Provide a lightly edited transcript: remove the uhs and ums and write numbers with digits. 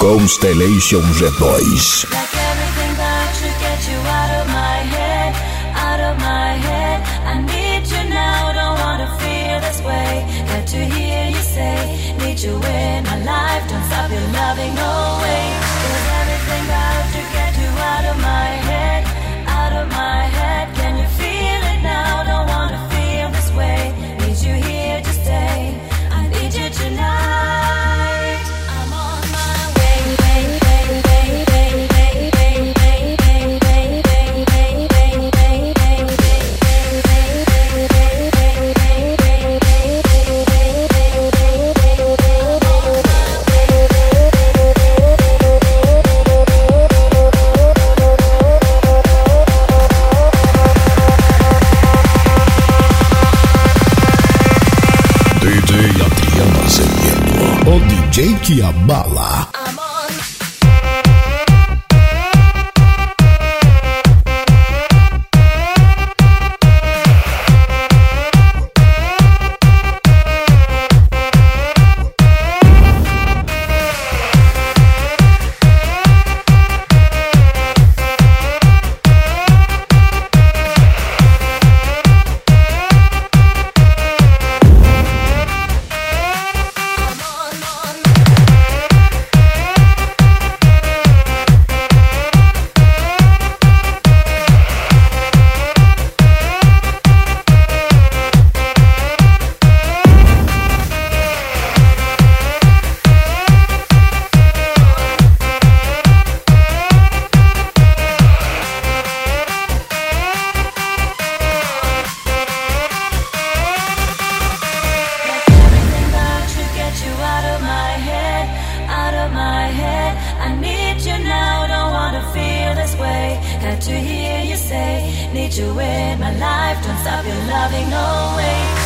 Constellation G2. Like everything that should get you out of my head, out of my head. I need you now, don't wanna feel this way. Got to hear you say, need you in my life, don't stop your loving, no way. Cause everything that should get you out of my head, out of my head. Can you feel it now, don't wanna feel this way. Need you here to stay, I need you tonight. I'm on my way. O DJ que abala. To hear you say, need you in my life, don't stop your loving, no way.